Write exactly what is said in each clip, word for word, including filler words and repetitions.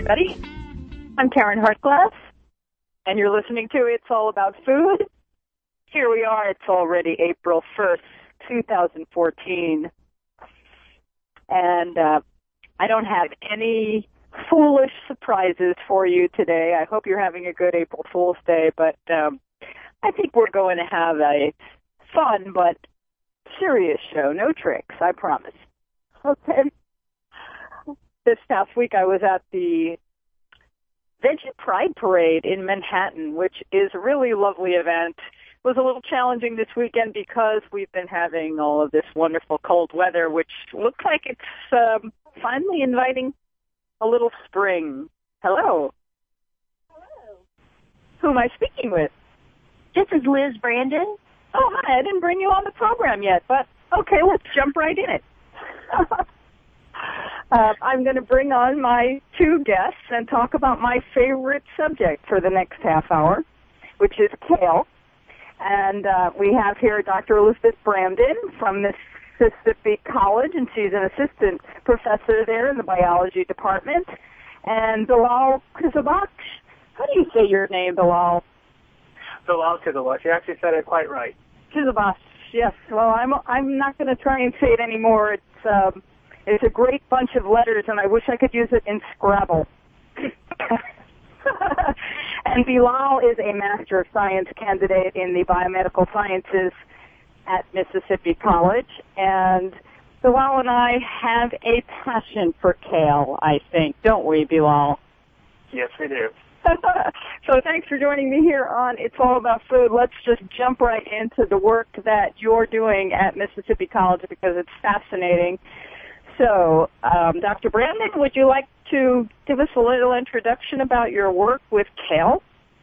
everybody. I'm Karen Hartglass, and you're listening to It's All About Food. Here we are. It's already April first, two thousand fourteen, and uh, I don't have any foolish surprises for you today. I hope you're having a good April Fool's Day, but um, I think we're going to have a fun but serious show. No tricks, I promise. Okay. This past week I was at the Veggie Pride Parade in Manhattan, which is a really lovely event. It was a little challenging this weekend because we've been having all of this wonderful cold weather, which looks like it's um, finally inviting a little spring. Hello. Hello. Who am I speaking with? This is Liz Brandon. Oh, hi. I didn't bring you on the program yet, but okay, let's jump right in it. uh, I'm going to bring on my two guests and talk about my favorite subject for the next half hour, which is kale. And uh, we have here Doctor Elizabeth Brandon from Mississippi College, and she's an assistant professor there in the biology department. And Bilal Kizabaksh. How do you say your name, Bilal? Bilal Kizabaksh. You actually said it quite right. Kizabaksh. Yes. Well, I'm I'm not going to try and say it anymore. It's um, it's a great bunch of letters, and I wish I could use it in Scrabble. And Bilal is a Master of Science candidate in the biomedical sciences at Mississippi College, and Bilal and I have a passion for kale, I think, don't we, Bilal? Yes, we do. So thanks for joining me here on It's All About Food. Let's just jump right into the work that you're doing at Mississippi College because it's fascinating. So, um, Doctor Brandon, would you like to give us a little introduction about your work with kale?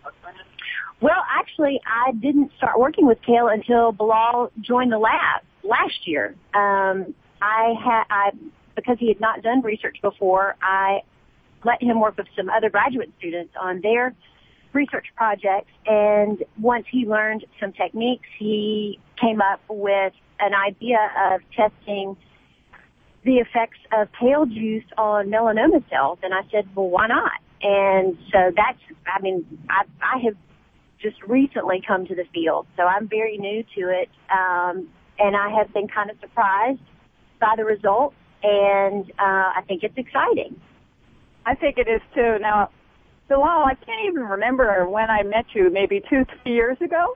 Well, actually, I didn't start working with kale until Bilal joined the lab last year. Um, I had, I, because he had not done research before, I let him work with some other graduate students on their research projects, and once he learned some techniques, he came up with an idea of testing the effects of kale juice on melanoma cells, and I said, well, why not? And so that's, I mean, I, I have just recently come to the field, so I'm very new to it, um, and I have been kind of surprised by the results, and uh, I think it's exciting. I think it is, too. Now, Bilal, I can't even remember when I met you, maybe two, three years ago?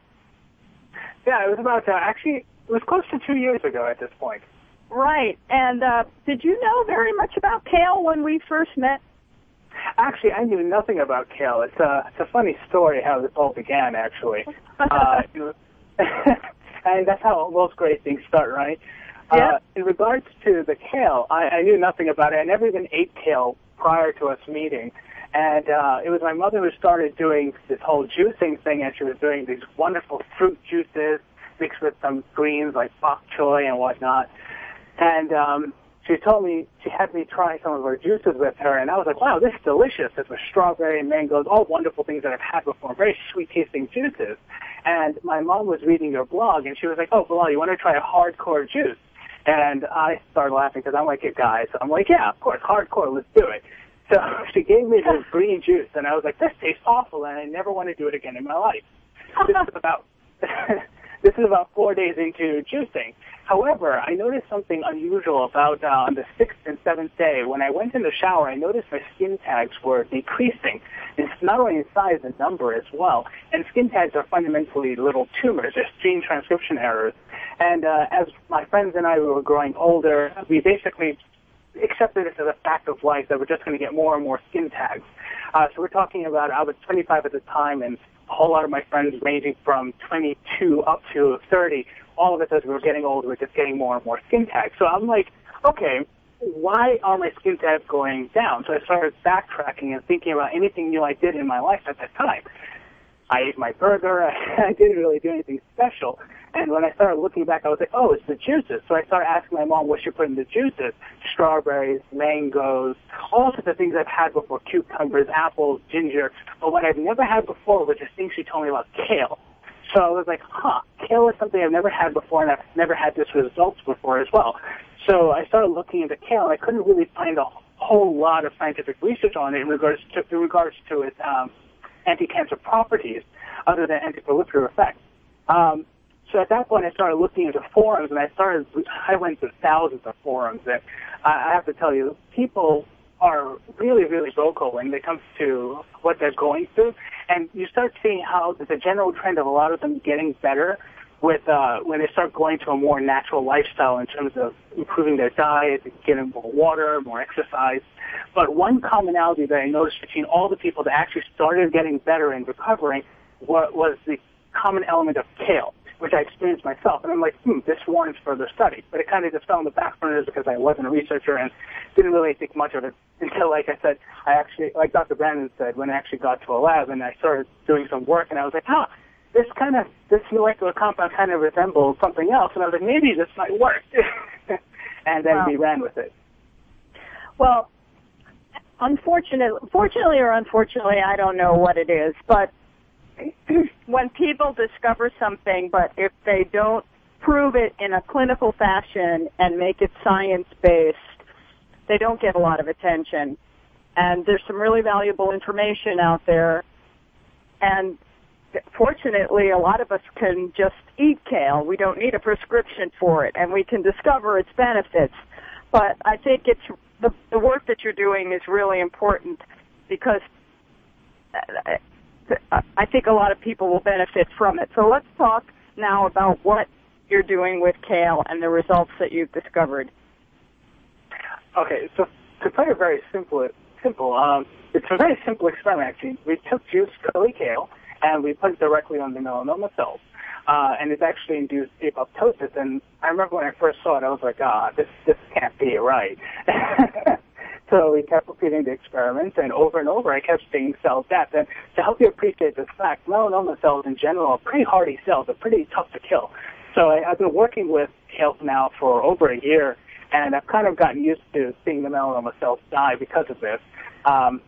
Yeah, it was about, uh, actually, it was close to two years ago at this point. Right. And uh, did you know very much about kale when we first met? Actually, I knew nothing about kale. It's a, it's a funny story how this all began, actually. uh, it was, and that's how most great things start, right? Yeah. Uh, in regards to the kale, I, I knew nothing about it. I never even ate kale prior to us meeting. And uh, it was my mother who started doing this whole juicing thing, and she was doing these wonderful fruit juices mixed with some greens like bok choy and whatnot. And um, she told me, she had me try some of her juices with her, and I was like, wow, this is delicious. This was strawberry and mangoes, all wonderful things that I've had before, very sweet-tasting juices. And my mom was reading your blog, and she was like, oh, Bilal, you want to try a hardcore juice? And I started laughing because I'm like a guy, so I'm like, yeah, of course, hardcore, let's do it. So she gave me this green juice, and I was like, this tastes awful, and I never want to do it again in my life. This is about this is about four days into juicing. However, I noticed something unusual about uh, on the sixth and seventh day. When I went in the shower, I noticed my skin tags were decreasing. It's not only in size and number as well. And skin tags are fundamentally little tumors, just gene transcription errors. And uh, as my friends and I were growing older, we basically accepted it as a fact of life that we're just going to get more and more skin tags. Uh, so we're talking about, I was twenty-five at the time, and a whole lot of my friends ranging from twenty-two up to thirty, all of us as we were getting older, we're just getting more and more skin tags. So I'm like, okay, why are my skin tags going down? So I started backtracking and thinking about anything new I did in my life at that time. I ate my burger. I didn't really do anything special. And when I started looking back, I was like, oh, it's the juices. So I started asking my mom what she put in the juices. Strawberries, mangoes, all sorts of things I've had before, cucumbers, apples, ginger. But what I've never had before was this thing she told me about kale. So I was like, huh, kale is something I've never had before, and I've never had this results before as well. So I started looking into kale, and I couldn't really find a whole lot of scientific research on it in regards to, in regards to its um, anti-cancer properties, other than anti-proliferative effects. Um, so at that point, I started looking into forums, and I started. I went to thousands of forums, and I have to tell you, people are really, really vocal when it comes to what they're going through, and you start seeing how there's a general trend of a lot of them getting better with uh, when they start going to a more natural lifestyle in terms of improving their diet, getting more water, more exercise. But one commonality that I noticed between all the people that actually started getting better and recovering was, was the common element of kale, which I experienced myself. And I'm like, hmm, this warrants further study. But it kind of just fell on the back burners because I wasn't a researcher and didn't really think much of it until, like I said, I actually, like Doctor Brandon said, when I actually got to a lab and I started doing some work, and I was like, ah, this kind of, this molecular compound kind of resembles something else. And I was like, maybe this might work. And then wow. we ran with it. Well, unfortunately, fortunately or unfortunately, I don't know what it is, but when people discover something, but if they don't prove it in a clinical fashion and make it science-based, they don't get a lot of attention. And there's some really valuable information out there. And fortunately, a lot of us can just eat kale. We don't need a prescription for it, and we can discover its benefits. But I think it's the, the work that you're doing is really important because I think a lot of people will benefit from it. So let's talk now about what you're doing with kale and the results that you've discovered. Okay, so to put it very simple, simple, um, it's a very simple experiment, actually. We took juiced curly kale, and we put it directly on the melanoma cells. Uh, and it's actually induced apoptosis. And I remember when I first saw it, I was like, ah, this, this can't be right. So we kept repeating the experiment, and over and over I kept seeing cell death. And to help you appreciate this fact, melanoma cells in general are pretty hardy cells. They're pretty tough to kill. So I, I've been working with kale now for over a year, and I've kind of gotten used to seeing the melanoma cells die because of this. Um,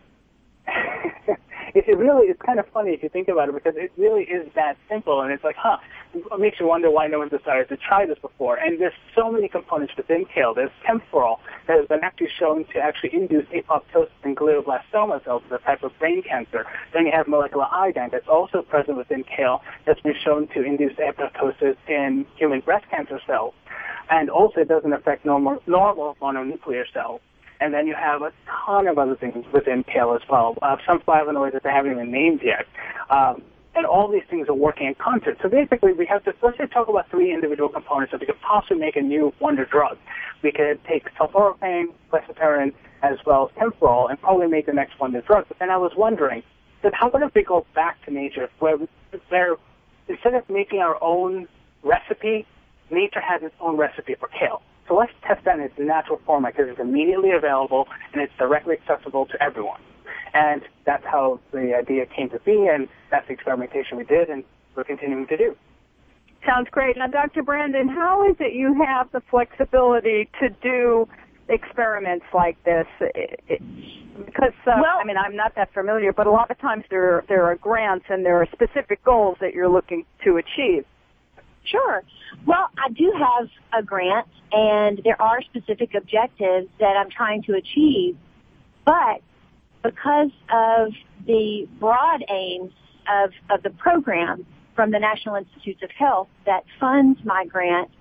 it, it really is kind of funny if you think about it, because it really is that simple, and it's like, huh, it makes you wonder why no one decided to try this before. And there's so many components within kale. There's temporal that has been actually shown to actually induce apoptosis in glioblastoma cells, the type of brain cancer. Then you have molecular iodine that's also present within kale that's been shown to induce apoptosis in human breast cancer cells. And also it doesn't affect normal, normal mononuclear cells. And then you have a ton of other things within kale as well. Uh, some flavonoids that they haven't even named yet. Um, and all these things are working in concert. So basically we have to, let's just talk about three individual components that we could possibly make a new wonder drug. We could take sulforaphane, lecitarine, as well as temporal, and probably make the next wonder drug. But then I was wondering, that how about if we go back to nature, where, where instead of making our own recipe, nature has its own recipe for kale. So let's test that in its natural format because it's immediately available and it's directly accessible to everyone. And that's how the idea came to be, and that's the experimentation we did, and we're continuing to do. Sounds great. Now, Doctor Brandon, how is it you have the flexibility to do experiments like this? It, it, because, uh, well, I mean, I'm not that familiar, but a lot of times there, there are grants and there are specific goals that you're looking to achieve. Sure. Well, I do have a grant, and there are specific objectives that I'm trying to achieve, but because of the broad aims of, of the program from the National Institutes of Health that funds my grant,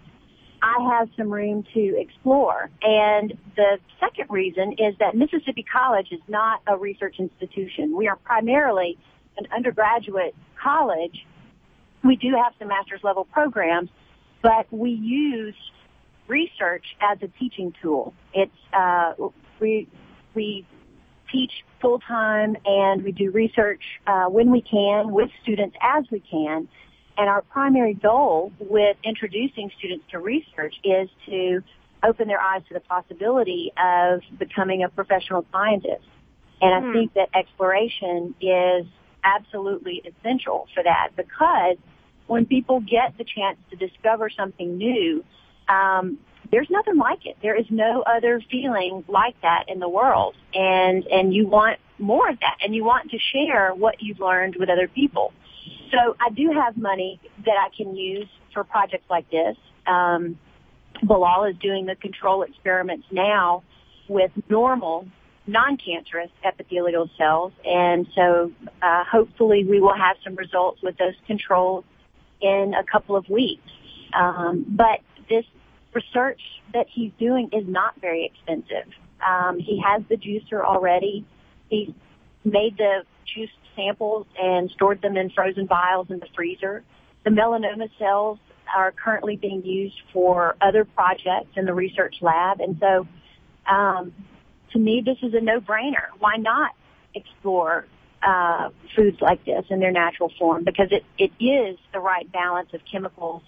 I have some room to explore. And the second reason is that Mississippi College is not a research institution. We are primarily an undergraduate college. We do have some master's level programs, but we use research as a teaching tool. It's uh, we we teach full time, and we do research uh, when we can with students as we can. And our primary goal with introducing students to research is to open their eyes to the possibility of becoming a professional scientist. And I mm. think that exploration is absolutely essential for that, because when people get the chance to discover something new, um, there's nothing like it. There is no other feeling like that in the world. And, and you want more of that, and you want to share what you've learned with other people. So I do have money that I can use for projects like this. Um, Bilal is doing the control experiments now with normal non-cancerous epithelial cells. And so uh, hopefully we will have some results with those controls in a couple of weeks. Um, but this research that he's doing is not very expensive. Um, he has the juicer already. He's made the juice samples and stored them in frozen vials in the freezer. The melanoma cells are currently being used for other projects in the research lab. And so um, to me, this is a no-brainer. Why not explore uh, foods like this in their natural form? Because it, it is the right balance of chemicals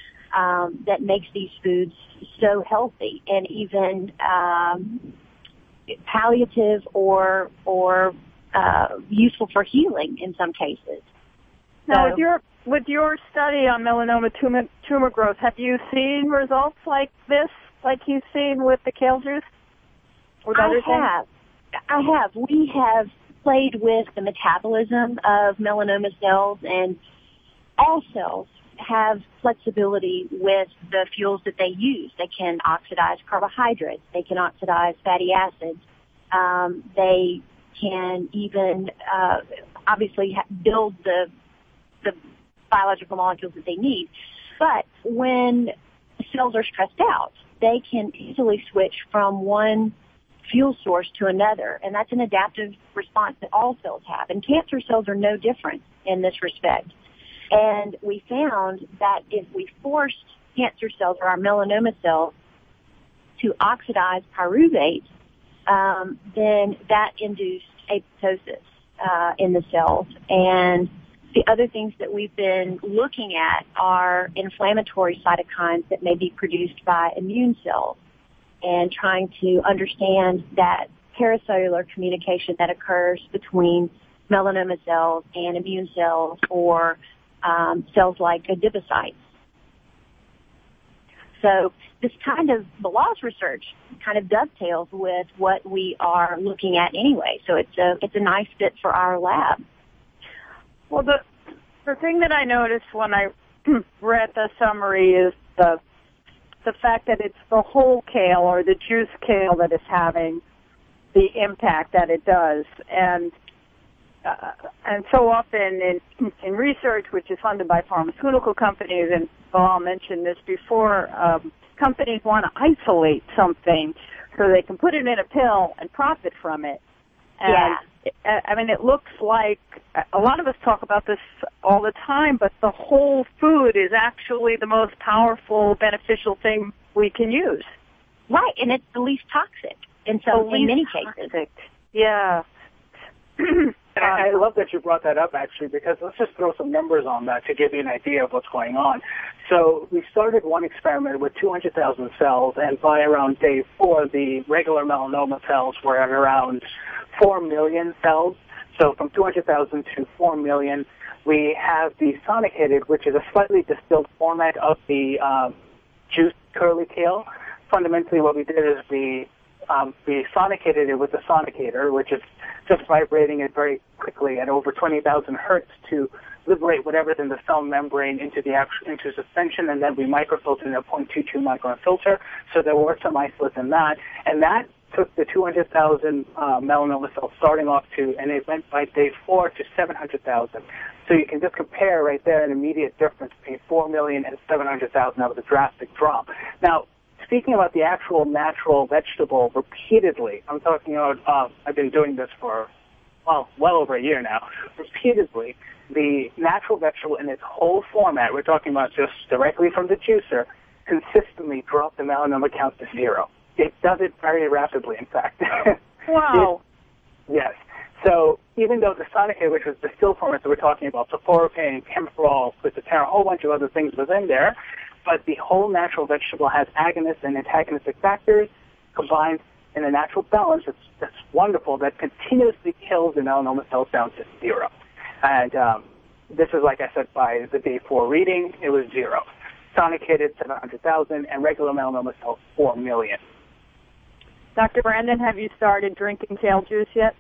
um, that makes these foods so healthy and even um, palliative or or uh, useful for healing in some cases. Now, So, with your with your study on melanoma tumor, tumor growth, have you seen results like this, like you've seen with the kale juice? With I other have. things? I have. We have played with the metabolism of melanoma cells, and all cells have flexibility with the fuels that they use. They can oxidize carbohydrates. They can oxidize fatty acids. Um, they can even uh, obviously ha- build the the biological molecules that they need. But when cells are stressed out, they can easily switch from one fuel source to another, and that's an adaptive response that all cells have. And cancer cells are no different in this respect. And we found that if we forced cancer cells or our melanoma cells to oxidize pyruvate, um, then that induced apoptosis uh, in the cells. And the other things that we've been looking at are inflammatory cytokines that may be produced by immune cells, and trying to understand that paracellular communication that occurs between melanoma cells and immune cells, or um, cells like adipocytes. So this kind of Bilal's research kind of dovetails with what we are looking at anyway. So it's a it's a nice fit for our lab. Well, the the thing that I noticed when I read the summary is the the fact that it's the whole kale or the juice kale that is having the impact that it does. And uh, and so often in, in research, which is funded by pharmaceutical companies, and Bilal mentioned this before, um, companies want to isolate something so they can put it in a pill and profit from it. And Yeah. it, I mean, it looks like a lot of us talk about this all the time, but the whole food is actually the most powerful, beneficial thing we can use. Right, and it's the least toxic in some The in many least cases. toxic. Yeah. And I, I love that you brought that up, actually, because let's just throw some numbers on that to give you an idea of what's going on. So we started one experiment with two hundred thousand cells, and by around day four, the regular melanoma cells were at around four million cells. So from two hundred thousand to four million, we have the sonicated, which is a slightly distilled format of the um, juiced curly kale. Fundamentally, what we did is we um, we sonicated it with a sonicator, which is just vibrating it very quickly at over twenty thousand hertz to liberate whatever's in the cell membrane into the actual, into suspension, and then we microfilter in a zero point two two micron filter. So there were some isolates in that, and that took the two hundred thousand uh, melanoma cells starting off to, and it went by day four to seven hundred thousand. So you can just compare right there an immediate difference between four million and seven hundred thousand. That was a drastic drop. Now, speaking about the actual natural vegetable repeatedly, I'm talking about, uh, I've been doing this for, well, well over a year now, repeatedly, the natural vegetable in its whole format, we're talking about just directly from the juicer, consistently dropped the melanoma count to zero. It does it very rapidly, in fact. Wow. It, yes. So even though the Sonicate, which was the still format that we're talking about, sulforaphane, camphorol, quizartinol, a whole bunch of other things was in there, but the whole natural vegetable has agonists and antagonistic factors combined in a natural balance. It's, it's wonderful that continuously kills the melanoma cells down to zero. And um, this is, like I said, by the day four reading, it was zero. Sonicated, seven hundred thousand, and regular melanoma cells, four million. Doctor Brandon, have you started drinking kale juice yet?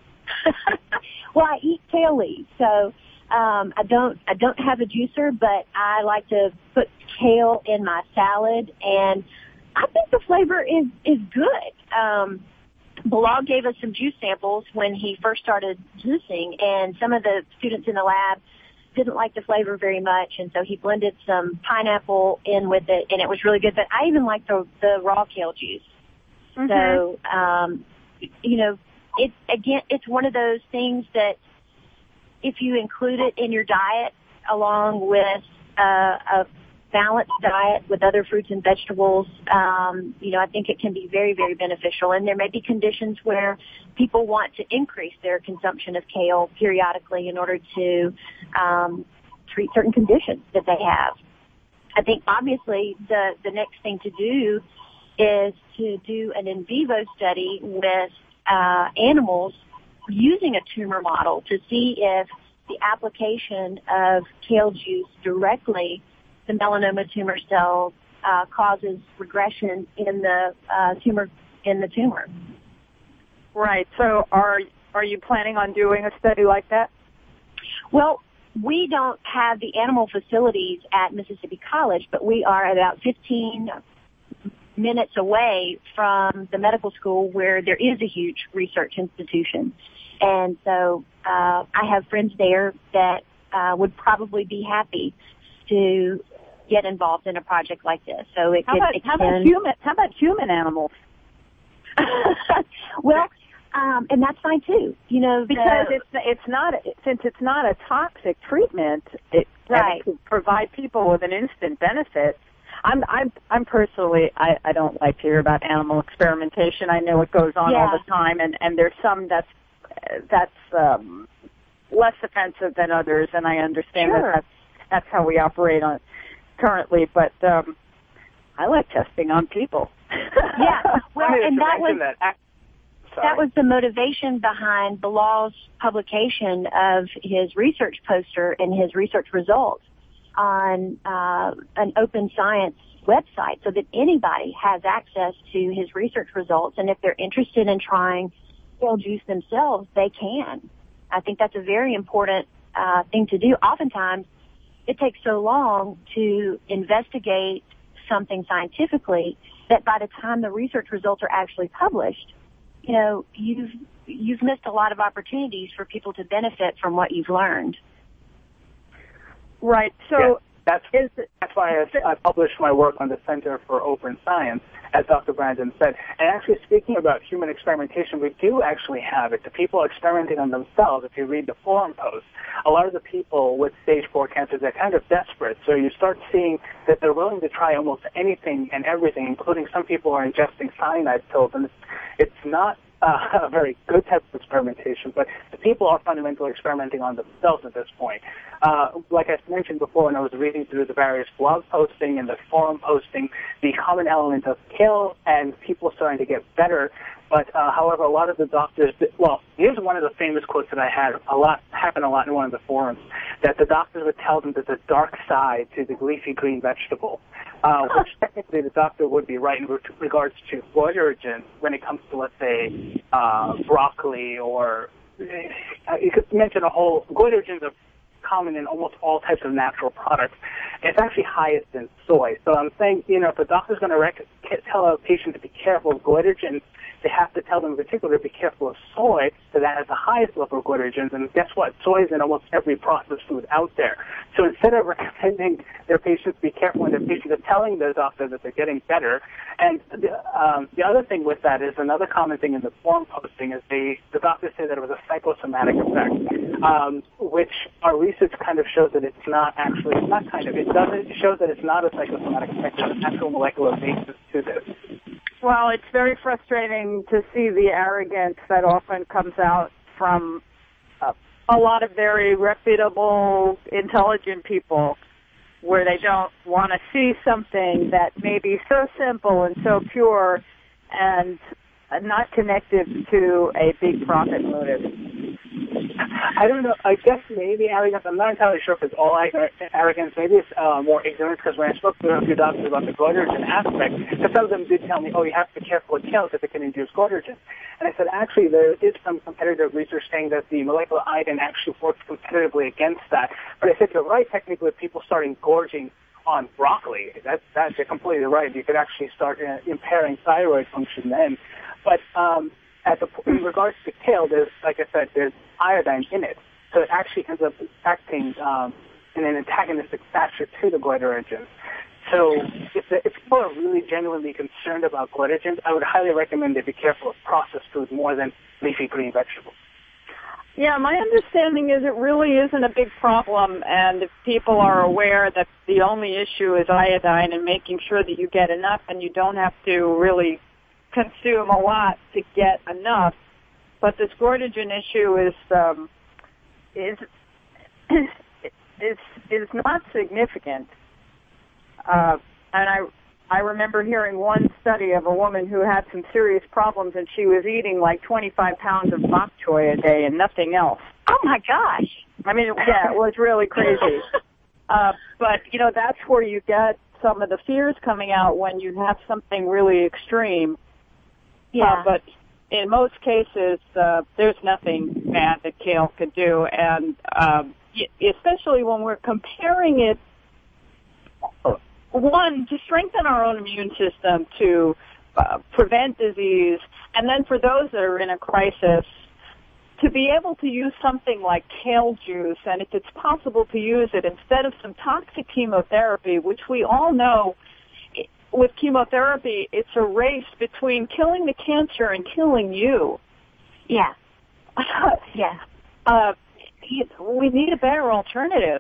Well, I eat kale leaves, so um, I don't I don't have a juicer, but I like to put kale in my salad, and I think the flavor is is good. Um, Bilal gave us some juice samples when he first started juicing, and some of the students in the lab didn't like the flavor very much, and so he blended some pineapple in with it, and it was really good. But I even like the the raw kale juice. Mm-hmm. So, um, you know, it again, it's one of those things that if you include it in your diet along with uh, a balanced diet with other fruits and vegetables, um, you know, I think it can be very, very beneficial. And there may be conditions where people want to increase their consumption of kale periodically in order to um, treat certain conditions that they have. I think obviously the, the next thing to do is to do an in vivo study with uh, animals using a tumor model to see if the application of kale juice directly the melanoma tumor cells uh, causes regression in the uh, tumor in the tumor. Right. So, are are you planning on doing a study like that? Well, we don't have the animal facilities at Mississippi College, but we are about fifteen minutes away from the medical school where there is a huge research institution, and so uh, I have friends there that uh, would probably be happy to get involved in a project like this. So it how could about, extend. How about human? How about human animals? Well, um, and that's fine too. You know, because the, it's it's not since it's not a toxic treatment. It, right. it could provide people with an instant benefit. I'm I'm I'm personally I, I don't like to hear about animal experimentation. I know it goes on yeah. all the time, and and there's some that's that's um, less offensive than others, and I understand sure. that that's that's how we operate on currently. But um, I like testing on people. Yeah, well, and that was that, I, that was the motivation behind Bilal's publication of his research poster and his research results on uh, an open science website so that anybody has access to his research results. And if they're interested in trying kale juice themselves, they can. I think that's a very important uh, thing to do. Oftentimes, it takes so long to investigate something scientifically that by the time the research results are actually published, you know, you've you've missed a lot of opportunities for people to benefit from what you've learned. Right. So yeah, that's is, that's why I, I published my work on the Center for Open Science, as Doctor Brandon said. And actually, speaking about human experimentation, we do actually have it. The people experimenting on themselves. If you read the forum posts, a lot of the people with stage four cancer, they're kind of desperate. So you start seeing that they're willing to try almost anything and everything, including some people are ingesting cyanide pills, and it's, it's not Uh, a very good type of experimentation, but the people are fundamentally experimenting on themselves at this point. Uh, like I mentioned before, when I was reading through the various blog posting and the forum posting, the common element of kale and people starting to get better. But uh, however, a lot of the doctors, well, here's one of the famous quotes that I had a lot happen a lot in one of the forums, that the doctors would tell them there's a dark side to the leafy green vegetable, uh, which technically the doctor would be right in regards to goitrogen when it comes to, let's say, uh, broccoli, or uh, you could mention a whole, goitrogens are common in almost all types of natural products. It's actually highest in soy. So I'm saying, you know, if a doctor's going to rec- tell a patient to be careful of goitrogens, they have to tell them in particular to be careful of soy, so that has the highest level of goitrogens. And guess what? Soy is in almost every processed food out there. So instead of recommending their patients be careful when their patients are telling their doctor that they're getting better, and the, um, the other thing with that is another common thing in the forum posting is they, the doctors say that it was a psychosomatic effect, um, which our research kind of shows that it's not actually, it's not kind of, it doesn't, it shows that it's not a psychosomatic effect, there's an actual molecular basis to this. Well, it's very frustrating to see the arrogance that often comes out from uh, a lot of very reputable, intelligent people, where they don't want to see something that may be so simple and so pure and not connected to a big profit motive. I don't know. I guess maybe arrogance. I'm not entirely sure if it's all arrogance. Maybe it's uh, more ignorance, because when I spoke to a few doctors about the goitrogen aspect, some of them did tell me, oh, you have to be careful with kale because it can induce goitrogen. And I said, actually, there is some competitive research saying that the molecular iodine actually works competitively against that. But I said, you're right, technically, if people start engorging on broccoli, that's, that's you're completely right. You could actually start uh, impairing thyroid function then. But um, at the, in regards to kale, there's, like I said, there's iodine in it. So it actually ends up acting um, in an antagonistic fashion to the goitrogens. So if, the, if people are really genuinely concerned about goitrogens, I would highly recommend they be careful of processed food more than leafy green vegetables. Yeah, my understanding is it really isn't a big problem, and if people are aware that the only issue is iodine and making sure that you get enough and you don't have to really consume a lot to get enough. But this goitrogen issue is um, is is is not significant. Uh, and I I remember hearing one study of a woman who had some serious problems, and she was eating like twenty-five pounds of bok choy a day and nothing else. Oh my gosh! I mean, yeah, it was really crazy. uh, but you know, that's where you get some of the fears coming out when you have something really extreme. Yeah. Uh, but in most cases, uh, there's nothing bad that kale could do, and um, especially when we're comparing it. One, to strengthen our own immune system, to uh, prevent disease, and then for those that are in a crisis, to be able to use something like kale juice, and if it's possible to use it instead of some toxic chemotherapy, which we all know with chemotherapy, it's a race between killing the cancer and killing you. Yeah. yeah. Uh, we need a better alternative.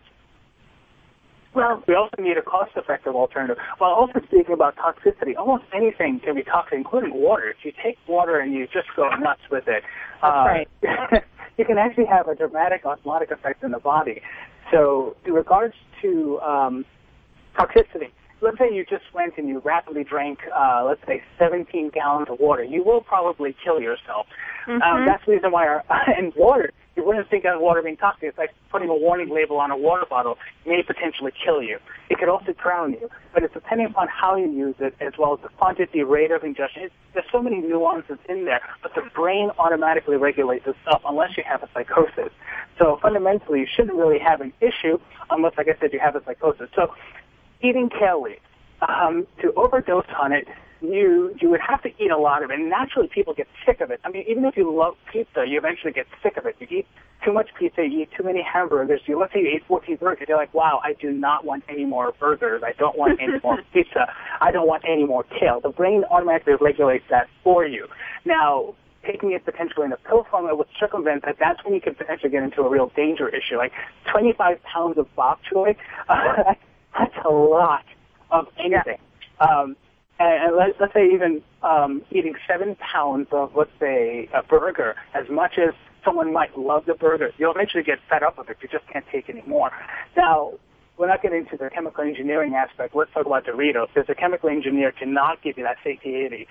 Well, we also need a cost-effective alternative. While also speaking about toxicity, almost anything can be toxic, including water. If you take water and you just go nuts with it, That's uh, right. you can actually have a dramatic osmotic effect in the body. So in regards to um, toxicity, let's say you just went and you rapidly drank, uh, let's say, seventeen gallons of water. You will probably kill yourself. Mm-hmm. Um, that's the reason why our, in water, you wouldn't think of water being toxic. It's like putting a warning label on a water bottle. It may potentially kill you. It could also drown you. But it's depending upon how you use it, as well as the quantity, rate of ingestion. It's, there's so many nuances in there, but the brain automatically regulates itself unless you have a psychosis. So fundamentally, you shouldn't really have an issue unless, like I said, you have a psychosis. So eating kale leaves, um, to overdose on it, you you would have to eat a lot of it. And naturally, people get sick of it. I mean, even if you love pizza, you eventually get sick of it. You eat too much pizza, you eat too many hamburgers. You let's say you ate fourteen burgers. You're like, wow, I do not want any more burgers. I don't want any more pizza. I don't want any more kale. The brain automatically regulates that for you. Now, taking it potentially in a pill form that would circumvent that, that's when you could potentially get into a real danger issue. Like twenty-five pounds of bok choy, uh, that's a lot of anything. Um, and, and let's, let's say even um, eating seven pounds of, let's say, a burger, as much as someone might love the burger, you'll eventually get fed up with it. You just can't take it anymore. Now, we're not getting into the chemical engineering aspect. Let's talk about Doritos. There's a chemical engineer to not give you that satiety.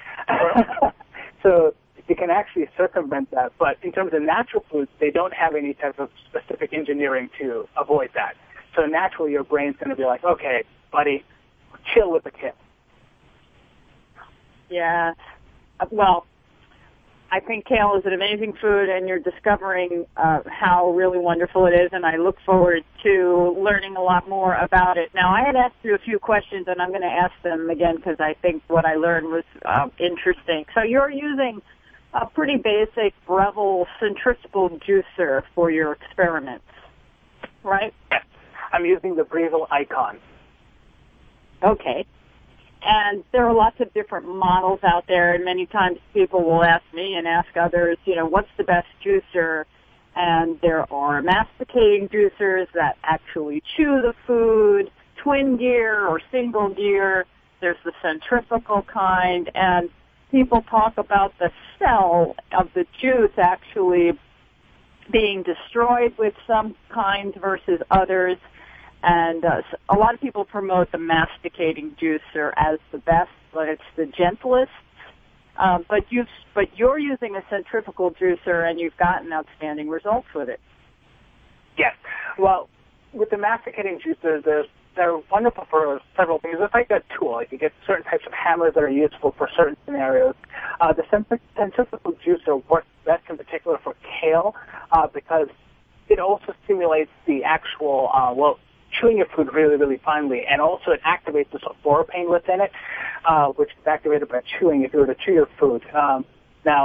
So you can actually circumvent that. But in terms of natural foods, they don't have any type of specific engineering to avoid that. So naturally, your brain's going to be like, okay, buddy, chill with the kale. Yeah. Well, I think kale is an amazing food, and you're discovering uh, how really wonderful it is, and I look forward to learning a lot more about it. Now, I had asked you a few questions, and I'm going to ask them again because I think what I learned was uh, interesting. So you're using a pretty basic Breville centrifugal juicer for your experiments, right? Yes. I'm using the Breville Icon. Okay. And there are lots of different models out there, and many times people will ask me and ask others, you know, what's the best juicer? And there are masticating juicers that actually chew the food, twin gear or single gear. There's the centrifugal kind, and people talk about the cell of the juice actually being destroyed with some kinds versus others. And uh, a lot of people promote the masticating juicer as the best, but it's the gentlest. Um, but you've, but you're using a centrifugal juicer, and you've gotten outstanding results with it. Yes. Well, with the masticating juicer, they're, they're wonderful for several things. It's like a tool. Like you get certain types of hammers that are useful for certain scenarios. Uh, the centrifugal juicer works best in particular for kale uh, because it also stimulates the actual, uh, well, chewing your food really, really finely, and also it activates the sulforaphane within it, uh, which is activated by chewing if you were to chew your food. Um, now,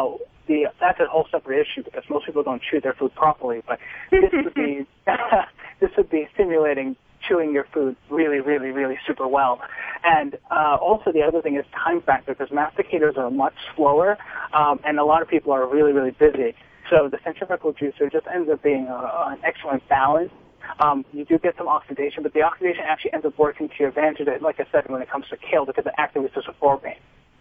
be that's a whole separate issue because most people don't chew their food properly. But this would be this would be simulating chewing your food really, really, really super well. And uh, also the other thing is time factor because masticators are much slower, um, and a lot of people are really, really busy. So the centrifugal juicer just ends up being a, an excellent balance. Um, you do get some oxidation, but the oxidation actually ends up working to your advantage, like I said, when it comes to kale, because it activates the sorbane.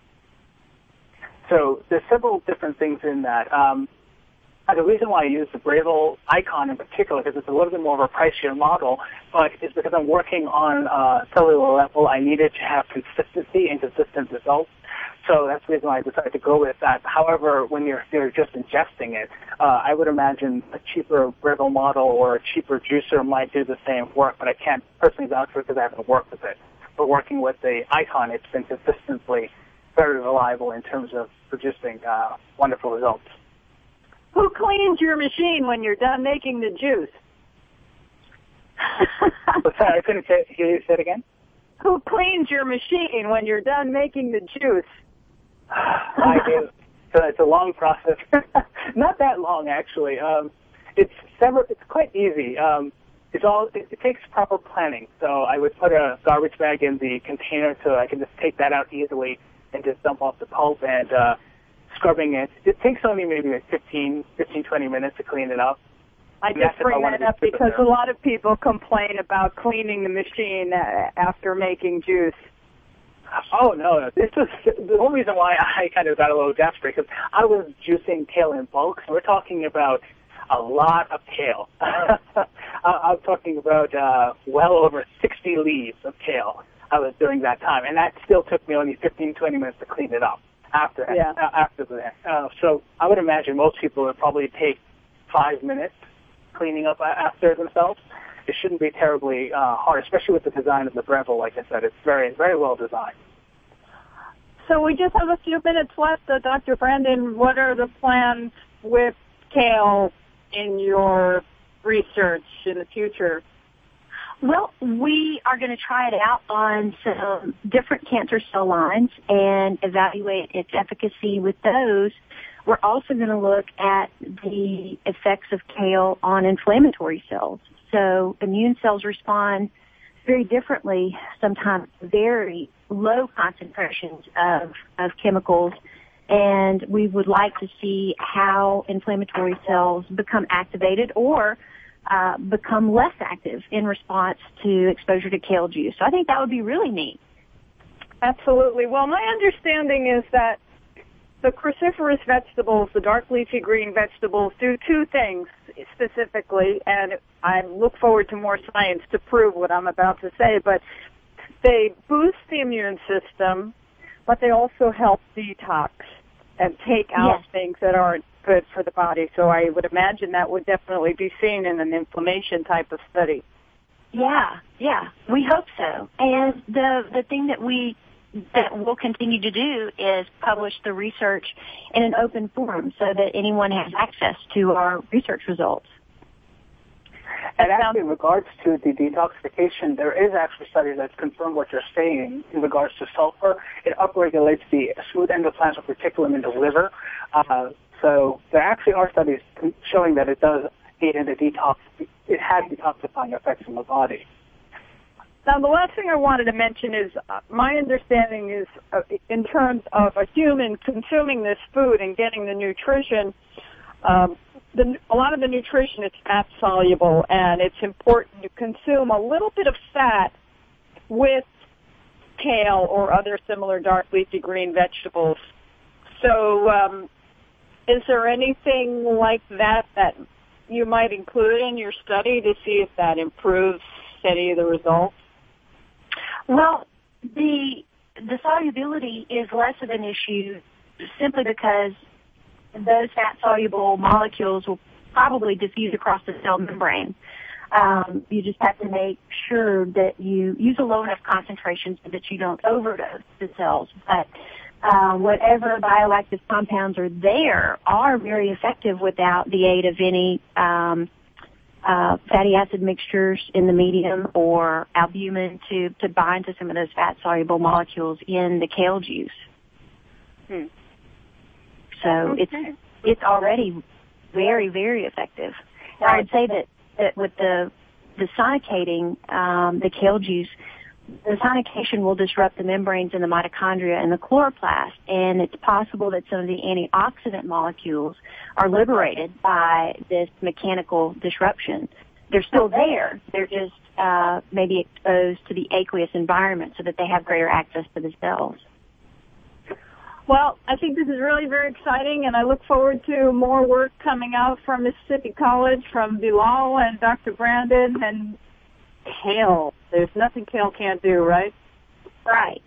So there's several different things in that. Um, the reason why I use the Breville Icon in particular, because it's a little bit more of a pricier model, but it's because I'm working on uh, cellular level. I needed to have consistency and consistent results. So that's the reason why I decided to go with that. However, when you're, you're just ingesting it, uh, I would imagine a cheaper Breville model or a cheaper juicer might do the same work, but I can't personally vouch for it because I haven't worked with it. But working with the Icon, it's been consistently very reliable in terms of producing uh, wonderful results. Who cleans your machine when you're done making the juice? Sorry, I couldn't say, hear you say it again? Who cleans your machine when you're done making the juice? I do. So it's a long process. Not that long, actually. Um, it's several, It's quite easy. Um, it's all. It, it takes proper planning. So I would put a garbage bag in the container so I can just take that out easily and just dump off the pulp and uh, scrubbing it. It takes only maybe like fifteen, twenty minutes to clean it up. I just bring that up because a lot of people complain about cleaning the machine after making juice. Oh, no, no. This was the only reason why I kind of got a little desperate because I was juicing kale in bulk. So we're talking about a lot of kale. I'm talking about uh, well over sixty leaves of kale I was doing that time. And that still took me only fifteen, twenty minutes to clean it up after, yeah. uh, after that. Uh, so I would imagine most people would probably take five minutes cleaning up after themselves. It shouldn't be terribly uh, hard, especially with the design of the Breville. Like I said, it's very, very well designed. So we just have a few minutes left. Uh, Doctor Brandon, what are the plans with kale in your research in the future? Well, we are going to try it out on some different cancer cell lines and evaluate its efficacy with those. We're also going to look at the effects of kale on inflammatory cells. So immune cells respond very differently, sometimes very low concentrations of, of chemicals, and we would like to see how inflammatory cells become activated or uh, become less active in response to exposure to kale juice. So I think that would be really neat. Absolutely. Well, my understanding is that the cruciferous vegetables, the dark leafy green vegetables, do two things specifically, and I look forward to more science to prove what I'm about to say, but they boost the immune system, but they also help detox and take out yes. things that aren't good for the body. So I would imagine that would definitely be seen in an inflammation type of study. Yeah, yeah, we hope so. And the the thing that we that we'll continue to do is publish the research in an open forum so that anyone has access to our research results. And actually, in regards to the detoxification, there is actually studies that confirm what you're saying in regards to sulfur. It upregulates the smooth endoplasmic reticulum in the liver. Uh, so there actually are studies showing that it does aid in the detox. It has detoxifying effects in the body. Now, the last thing I wanted to mention is uh, my understanding is uh, in terms of a human consuming this food and getting the nutrition, um, the, a lot of the nutrition is fat soluble, and it's important to consume a little bit of fat with kale or other similar dark leafy green vegetables. So um, is there anything like that that you might include in your study to see if that improves any of the results? Well, the the solubility is less of an issue simply because those fat-soluble molecules will probably diffuse across the cell membrane. Um, you just have to make sure that you use a low enough concentration so that you don't overdose the cells. But uh, whatever bioactive compounds are there are very effective without the aid of any um Uh, fatty acid mixtures in the medium or albumin to, to bind to some of those fat-soluble molecules in the kale juice. Hmm. So okay. it's it's already very, very effective. And I'd say that, that with the, the sonicating, um, the kale juice, the sonication will disrupt the membranes in the mitochondria and the chloroplast, and it's possible that some of the antioxidant molecules are liberated by this mechanical disruption. They're still there. They're just uh, maybe exposed to the aqueous environment so that they have greater access to the cells. Well, I think this is really very exciting, and I look forward to more work coming out from Mississippi College, from Bilal and Doctor Brandon, and kale. There's nothing kale can't do, right? Right.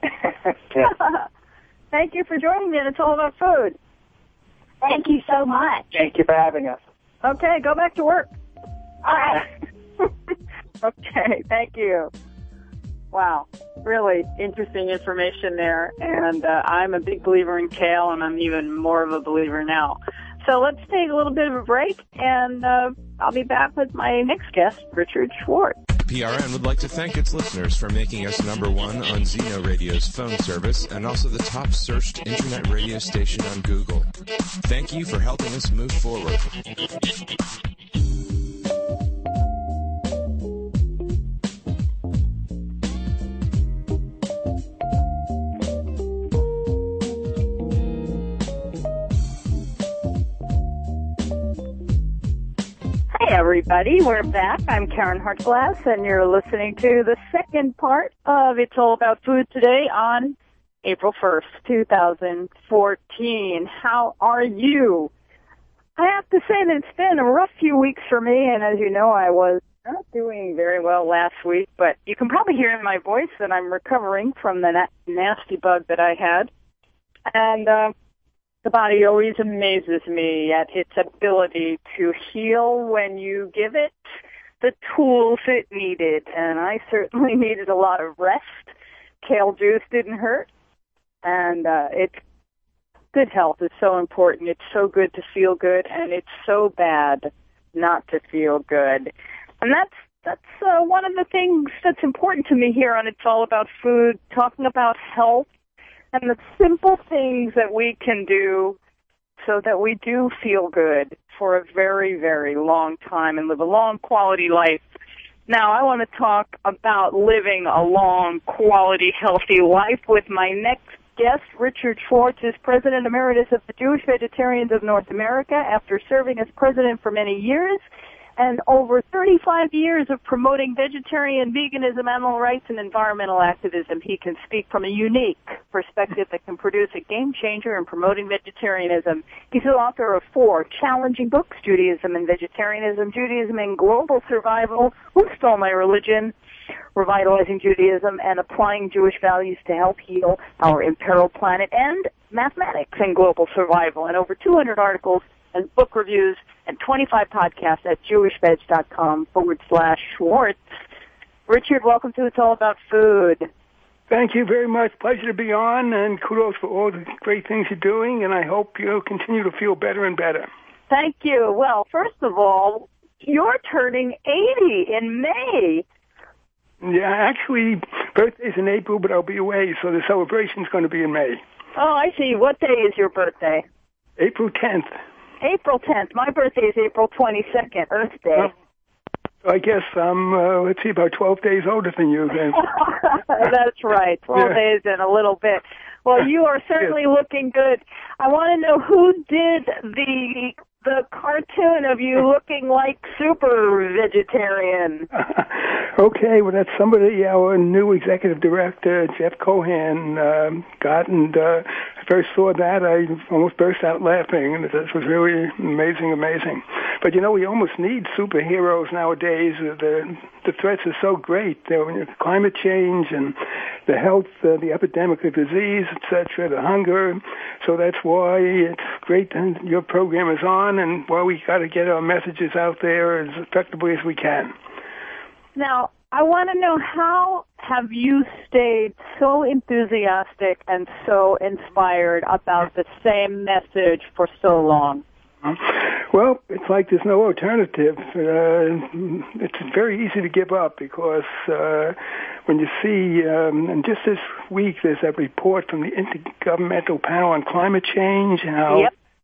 Thank you for joining me, and It's All About Food. Thank you so much. Thank you for having us. Okay, go back to work. All right. Okay, thank you. Wow, really interesting information there, and uh, I'm a big believer in kale, and I'm even more of a believer now. So let's take a little bit of a break, and uh, I'll be back with my next guest, Richard Schwartz. P R N would like to thank its listeners for making us number one on Zeno Radio's phone service and also the top searched internet radio station on Google. Thank you for helping us move forward. Hey everybody, we're back. I'm Karen Hartglass, and you're listening to the second part of It's All About Food today on April first, two thousand fourteen. How are you? I have to say that it's been a rough few weeks for me, and as you know, I was not doing very well last week, but you can probably hear in my voice that I'm recovering from the na- nasty bug that I had. And, uh, the body always amazes me at its ability to heal when you give it the tools it needed. And I certainly needed a lot of rest. Kale juice didn't hurt. And uh, it's good health is so important. It's so good to feel good, and it's so bad not to feel good. And that's that's uh, one of the things that's important to me here on It's All About Food, talking about health and the simple things that we can do so that we do feel good for a very, very long time and live a long, quality life. Now, I want to talk about living a long, quality, healthy life with my next guest. Richard Schwartz is President Emeritus of the Jewish Vegetarians of North America after serving as president for many years. And over thirty-five years of promoting vegetarian, veganism, animal rights, and environmental activism. He can speak from a unique perspective that can produce a game changer in promoting vegetarianism. He's the author of four challenging books, Judaism and Vegetarianism, Judaism and Global Survival, Who Stole My Religion, Revitalizing Judaism, and Applying Jewish Values to Help Heal Our Imperiled Planet, and Mathematics and Global Survival, and over two hundred articles and book reviews and twenty-five podcasts at jewishveg.com forward slash Schwartz. Richard, welcome to It's All About Food. Thank you very much. Pleasure to be on, and kudos for all the great things you're doing, and I hope you'll continue to feel better and better. Thank you. Well, first of all, you're turning eighty in May. Yeah, actually, birthday's in April, but I'll be away, so the celebration's going to be in May. Oh, I see. What day is your birthday? April tenth. April tenth. My birthday is April twenty-second, Earth Day. Well, I guess I'm, uh, let's see, about twelve days older than you then. That's right, twelve Yeah. days and a little bit. Well, you are certainly looking good. I want to know who did the the cartoon of you looking like super vegetarian. Okay, well, that's somebody our new executive director, Jeff Cohan, um, got, and uh, I first saw that, I almost burst out laughing, and this was really amazing, amazing. But, you know, we almost need superheroes nowadays. The the threats are so great. The climate change and the health, uh, the epidemic of disease, et cetera, the hunger. So that's why it's great that your program is on, and why we got to get our messages out there as effectively as we can. Now, I want to know, how have you stayed so enthusiastic and so inspired about the same message for so long? Well, it's like there's no alternative. Uh, it's very easy to give up because uh, when you see, um, and just this week there's a report from the Intergovernmental Panel on Climate Change, how yep.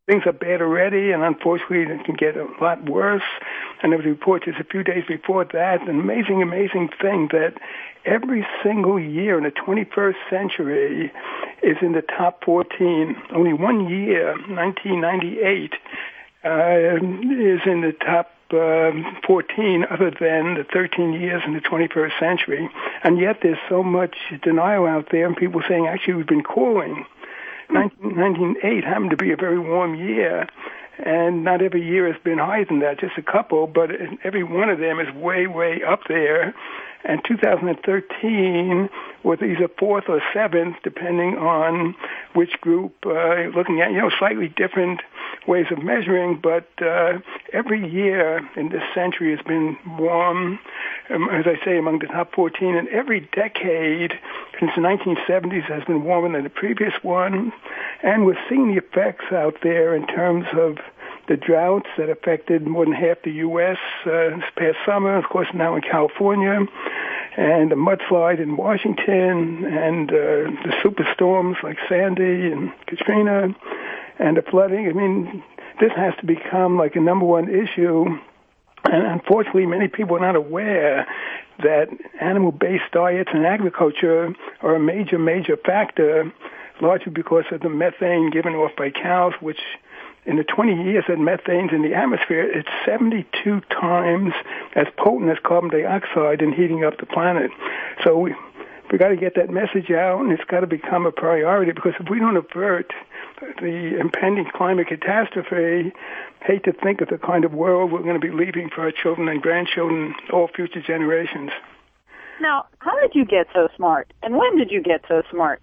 things are bad already, and unfortunately it can get a lot worse. And there was a report just a few days before that, an amazing, amazing thing that every single year in the twenty-first century is in the top fourteen. Only one year, nineteen ninety-eight, uh, is in the top uh, fourteen other than the thirteen years in the twenty-first century. And yet there's so much denial out there and people saying, actually, we've been cooling. nineteen oh eight happened to be a very warm year, and not every year has been higher than that, just a couple, but every one of them is way, way up there. And two thousand thirteen was either fourth or seventh, depending on which group uh, looking at, you know, slightly different ways of measuring, but uh, every year in this century has been warm, um, as I say, among the top fourteen, and every decade since the nineteen seventies has been warmer than the previous one, and we're seeing the effects out there in terms of the droughts that affected more than half the U S uh, this past summer, of course now in California, and the mudslide in Washington, and uh, the superstorms like Sandy and Katrina, and the flooding. I mean, this has to become like a number one issue, and unfortunately many people are not aware that animal-based diets and agriculture are a major, major factor, largely because of the methane given off by cows, which in the twenty years that methane's in the atmosphere, it's seventy-two times as potent as carbon dioxide in heating up the planet. So we we got to get that message out, and it's got to become a priority, because if we don't avert the impending climate catastrophe, hate to think of the kind of world we're going to be leaving for our children and grandchildren, all future generations. Now, how did you get so smart, and when did you get so smart?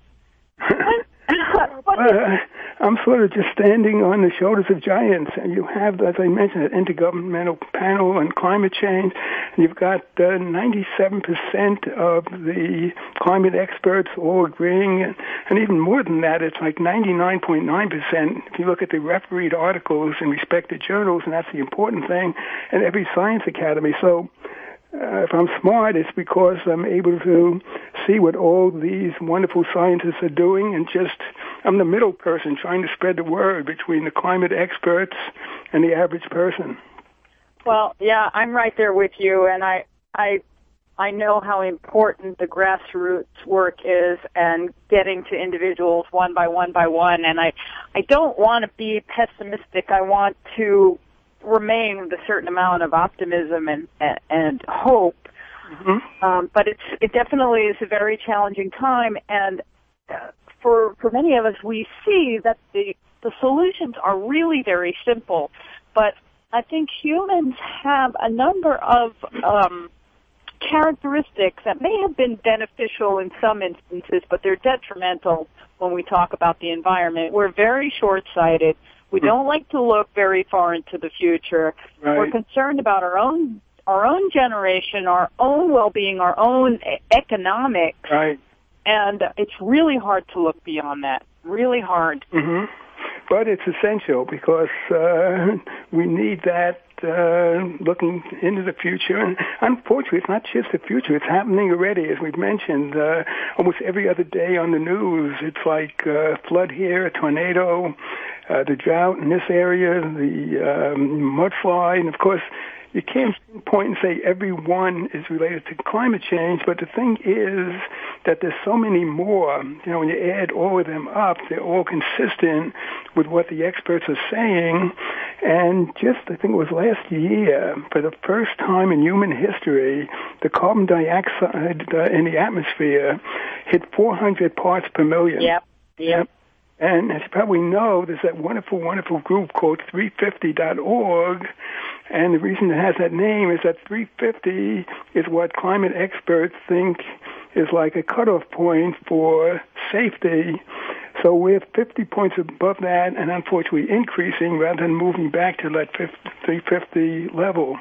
uh, I'm sort of just standing on the shoulders of giants. And you have, as I mentioned, an intergovernmental panel on climate change. And you've got uh, ninety-seven percent of the climate experts all agreeing. And, and even more than that, it's like ninety-nine point nine percent if you look at the refereed articles in respected journals, and that's the important thing, and every science academy. So Uh, if I'm smart, it's because I'm able to see what all these wonderful scientists are doing, and just I'm the middle person trying to spread the word between the climate experts and the average person. Well, yeah, I'm right there with you, and I I I know how important the grassroots work is, and getting to individuals one by one by one. And I I don't want to be pessimistic. I want to remain with a certain amount of optimism and and, and hope. Mm-hmm. Um, but it's it definitely is a very challenging time, and uh, for for many of us, we see that the the solutions are really very simple. But I think humans have a number of um, characteristics that may have been beneficial in some instances, but they're detrimental when we talk about the environment. We're very short-sighted. We don't like to look very far into the future. Right. We're concerned about our own our own generation, our own well-being, our own economics. Right. And it's really hard to look beyond that. Really hard. Mm-hmm. But it's essential, because uh, we need that uh, looking into the future. And unfortunately, it's not just the future. It's happening already, as we've mentioned. Uh, almost every other day on the news, it's like uh, flood here, a tornado, uh, the drought in this area, the um, mudslide, and of course, you can't point and say every one is related to climate change, but the thing is that there's so many more. You know, when you add all of them up, they're all consistent with what the experts are saying. And just, I think it was last year, for the first time in human history, the carbon dioxide uh, in the atmosphere hit four hundred parts per million. Yep, yep. And as you probably know, there's that wonderful, wonderful group called three fifty dot org. And the reason it has that name is that three fifty is what climate experts think is like a cutoff point for safety. So we're fifty points above that, and unfortunately increasing rather than moving back to that three fifty level.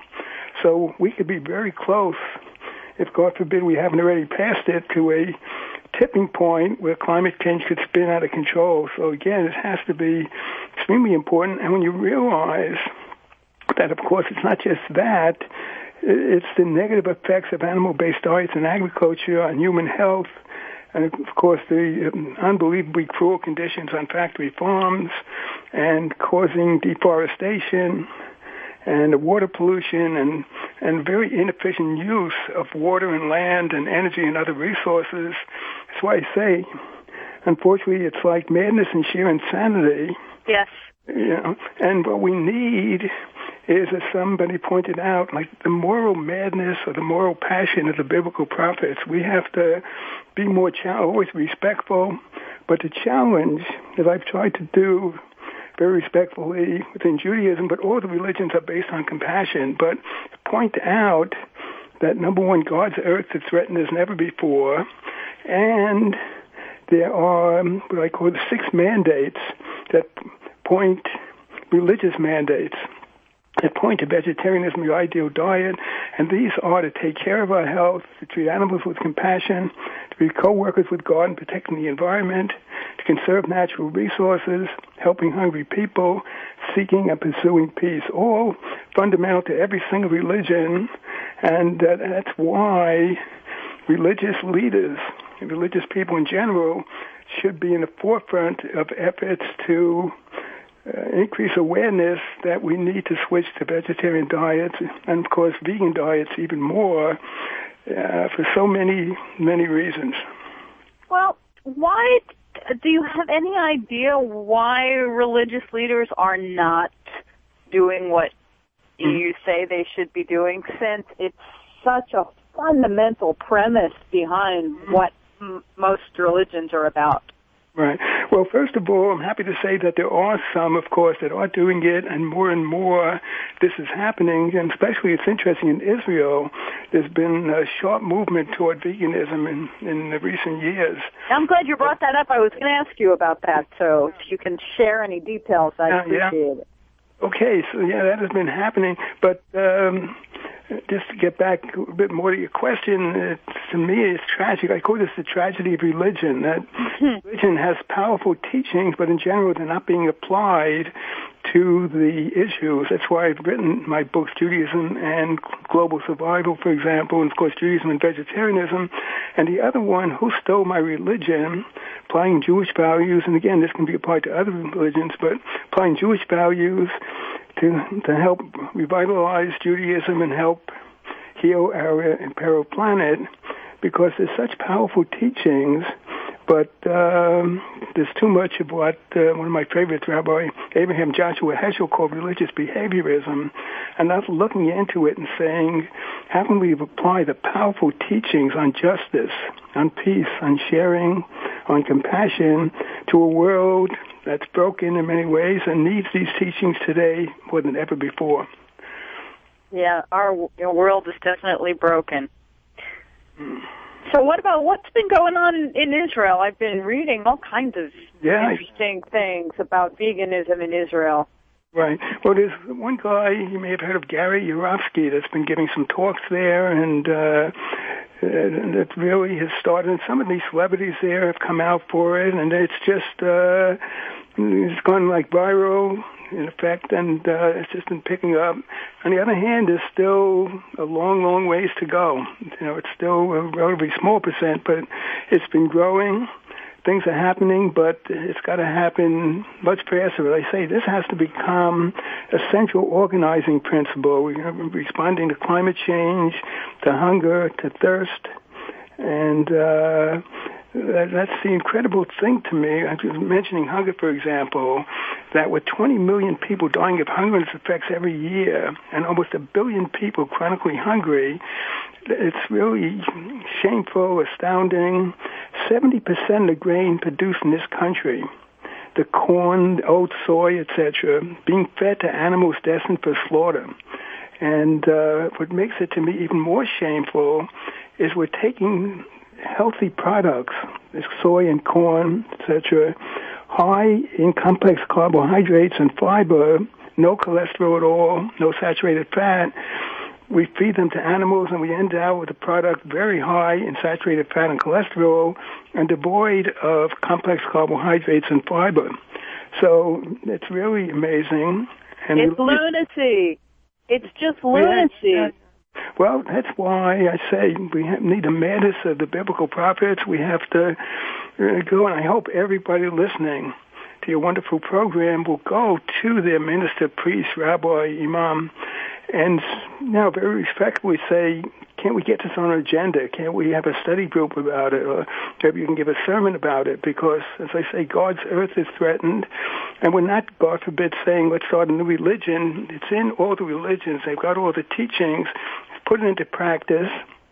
So we could be very close, if God forbid we haven't already passed it, to a tipping point where climate change could spin out of control. So again, it has to be extremely important. And when you realize that, of course, it's not just that, it's the negative effects of animal-based diets and agriculture on human health. and of course the um, unbelievably cruel conditions on factory farms and causing deforestation and the water pollution and, and very inefficient use of water and land and energy and other resources. That's why I say, unfortunately, it's like madness and sheer insanity. Yes. You know, and what we need is, as somebody pointed out, like the moral madness or the moral passion of the biblical prophets. We have to be more, ch- always respectful, but to challenge, as I've tried to do very respectfully within Judaism, but all the religions are based on compassion, but point out that, number one, God's earth is threatened as never before, and there are what I call the six mandates that point, religious mandates, that point to vegetarianism, the ideal diet, and these are to take care of our health, to treat animals with compassion, to be co-workers with God in protecting the environment, to conserve natural resources, helping hungry people, seeking and pursuing peace, all fundamental to every single religion, and uh, that's why religious leaders, religious people in general, should be in the forefront of efforts to Uh, increase awareness that we need to switch to vegetarian diets and, of course, vegan diets even more uh, for so many, many reasons. Well, why do you have any idea why religious leaders are not doing what mm-hmm. you say they should be doing, since it's such a fundamental premise behind mm-hmm. what m- most religions are about? Right. Well, first of all, I'm happy to say that there are some, of course, that are doing it, and more and more this is happening, and especially it's interesting in Israel, there's been a sharp movement toward veganism in, in the recent years. I'm glad you brought that up. I was going to ask you about that, so if you can share any details, I'd uh, appreciate yeah. it. Okay, so yeah, that has been happening, but um, just to get back a bit more to your question, it, to me it's tragic. I call this the tragedy of religion, that religion has powerful teachings, but in general they're not being applied to the issues. That's why I've written my books, Judaism and Global Survival, for example, and of course Judaism and Vegetarianism, and the other one, Who Stole My Religion?, applying Jewish values, and again this can be applied to other religions, but applying Jewish values to to help revitalize Judaism and help heal our imperil planet, because there's such powerful teachings, but um, there's too much of what uh, one of my favorites, Rabbi Abraham Joshua Heschel, called religious behaviorism, and not looking into it and saying, how can we apply the powerful teachings on justice, on peace, on sharing, on compassion to a world that's broken in many ways and needs these teachings today more than ever before. Yeah, our world is definitely broken. Mm. So what about what's been going on in, in Israel? I've been reading all kinds of yeah, interesting things about veganism in Israel. Right. Well, there's one guy, you may have heard of, Gary Yourofsky, that's been giving some talks there, and uh, that really has started. And some of these celebrities there have come out for it, and it's just, uh, it's gone like viral, in effect, and uh, it's just been picking up. On the other hand, there's still a long, long ways to go. You know, it's still a relatively small percent, but it's been growing. Things are happening, but it's got to happen much faster. As I say, this has to become a central organizing principle. We're responding to climate change, to hunger, to thirst, and uh, that's the incredible thing to me. I was mentioning hunger, for example, that with twenty million people dying of hunger and its effects every year, and almost a billion people chronically hungry, it's really shameful, astounding. seventy percent of the grain produced in this country, the corn, oats, soy, et cetera, being fed to animals destined for slaughter. And uh, what makes it to me even more shameful is we're taking healthy products, like soy and corn, et cetera, high in complex carbohydrates and fiber, no cholesterol at all, no saturated fat. We feed them to animals, and we end out with a product very high in saturated fat and cholesterol and devoid of complex carbohydrates and fiber. So it's really amazing. And it's lunacy. It's just lunacy. Yeah, Well, that's why I say we have, need the madness of the biblical prophets. We have to uh, go, and I hope everybody listening to your wonderful program will go to their minister, priest, rabbi, imam, and now very respectfully say, can't we get this on our agenda? Can't we have a study group about it? Or maybe you can give a sermon about it, because, as I say, God's earth is threatened, and we're not, God forbid, saying let's start a new religion. It's in all the religions. They've got all the teachings. Put it into practice,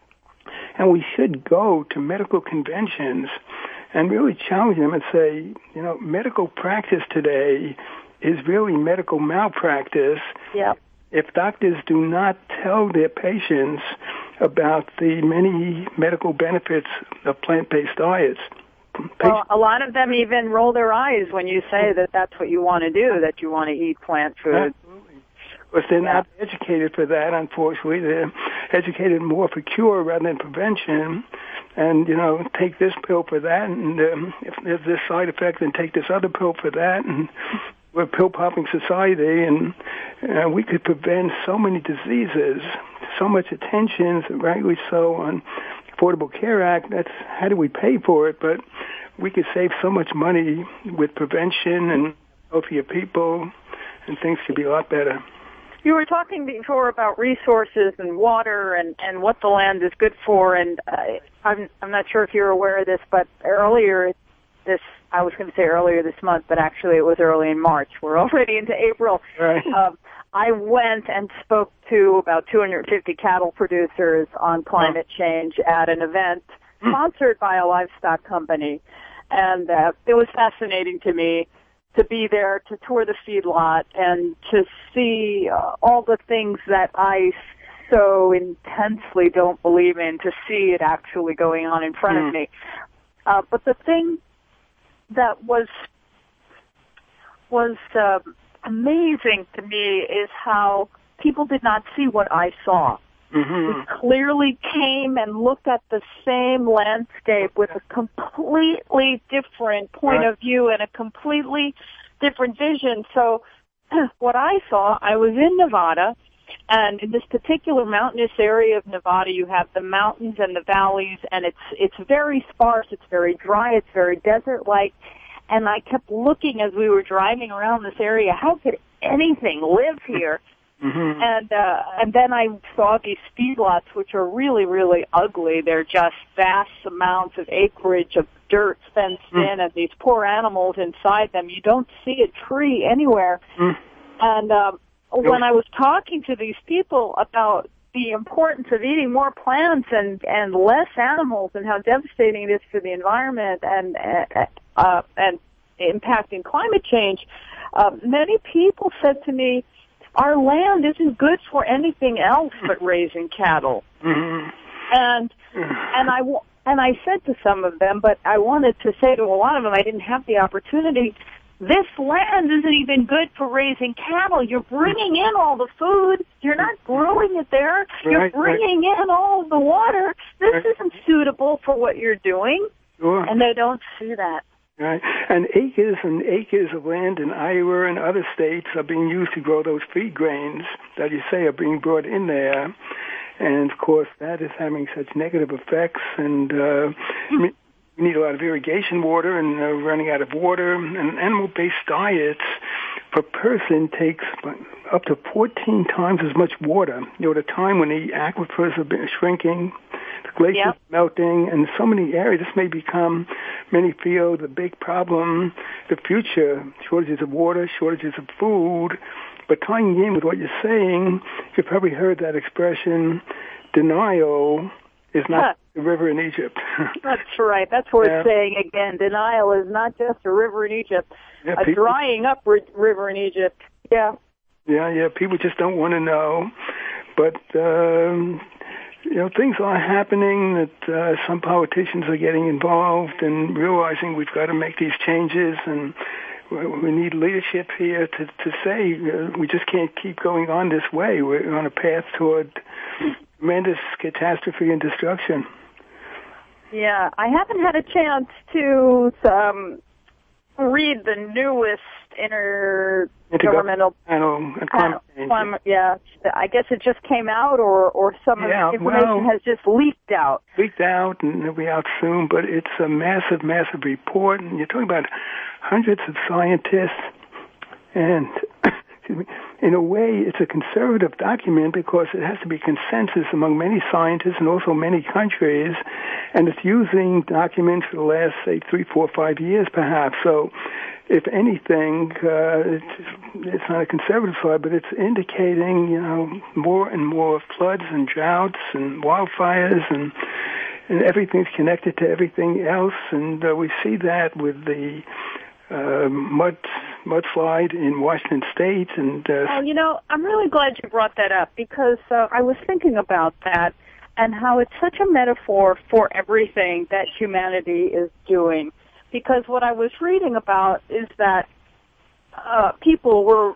and we should go to medical conventions and really challenge them and say, you know, medical practice today is really medical malpractice. Yep. If doctors do not tell their patients about the many medical benefits of plant-based diets. Well, a lot of them even roll their eyes when you say that that's what you want to do, that you want to eat plant food. Because they're not educated for that, unfortunately. They're educated more for cure rather than prevention. And, you know, take this pill for that, and um, if there's this side effect, then take this other pill for that. And we're a pill-popping society, and uh, we could prevent so many diseases, so much attention, rightly so, on Affordable Care Act. That's how do we pay for it? But we could save so much money with prevention and healthier people, and things could be a lot better. You were talking before about resources and water and, and what the land is good for, and uh, I'm I'm not sure if you're aware of this, but earlier this, I was going to say earlier this month, but actually it was early in March. We're already into April. Right. Um, I went and spoke to about two hundred fifty cattle producers on climate change at an event sponsored by a livestock company, and uh, it was fascinating to me to be there, to tour the feedlot, and to see uh, all the things that I so intensely don't believe in, to see it actually going on in front mm. of me. Uh, but the thing that was was uh, amazing to me is how people did not see what I saw. Mm-hmm. We clearly came and looked at the same landscape with a completely different point right. of view and a completely different vision. So what I saw, I was in Nevada, and in this particular mountainous area of Nevada, you have the mountains and the valleys, and it's it's very sparse, it's very dry, it's very desert-like. And I kept looking as we were driving around this area, how could anything live here? Mm-hmm. And uh, and then I saw these feedlots, which are really, really ugly. They're just vast amounts of acreage of dirt fenced mm. in, and these poor animals inside them. You don't see a tree anywhere. Mm. And um, when I was talking to these people about the importance of eating more plants and and less animals, and how devastating it is for the environment and uh, uh, and impacting climate change, uh, many people said to me, our land isn't good for anything else but raising cattle. Mm-hmm. And and I and I said to some of them, but I wanted to say to a lot of them, I didn't have the opportunity, this land isn't even good for raising cattle. You're bringing in all the food. You're not growing it there. You're right, bringing right. in all the water. This right. isn't suitable for what you're doing. Sure. And they don't see that. Right. And acres and acres of land in Iowa and other states are being used to grow those feed grains that you say are being brought in there. And, of course, that is having such negative effects. And uh, we need a lot of irrigation water, and uh, running out of water. And animal-based diets per person takes up to fourteen times as much water. You know, at a time when the aquifers have been shrinking, glaciers yep. melting, and so many areas. This may become, many feel, the big problem, the future, shortages of water, shortages of food. But tying in with what you're saying, you've probably heard that expression, denial is not huh. the river in Egypt. That's right. That's worth yeah. saying again. Denial is not just a river in Egypt, yeah, a people, drying up r- river in Egypt. Yeah. Yeah, yeah. People just don't want to know. But, um, you know, things are happening that uh, some politicians are getting involved and realizing we've got to make these changes, and we need leadership here to, to say uh, we just can't keep going on this way. We're on a path toward tremendous catastrophe and destruction. Yeah, I haven't had a chance to um, read the newest intergovernmental Intergovernmental panel. Climate, yeah, I guess it just came out, or or some yeah, of the information well, has just leaked out. Leaked out, and it'll be out soon. But it's a massive, massive report, and you're talking about hundreds of scientists, and excuse me, in a way, it's a conservative document because it has to be consensus among many scientists and also many countries, and it's using documents for the last, say, three, four, five years, perhaps. So, if anything, uh, it's, it's not a conservative side, but it's indicating, you know, more and more floods and droughts and wildfires, and and everything's connected to everything else, and uh, we see that with the uh, mud mudslide in Washington State. And uh, well, you know, I'm really glad you brought that up, because uh, I was thinking about that and how it's such a metaphor for everything that humanity is doing. Because what I was reading about is that uh, people were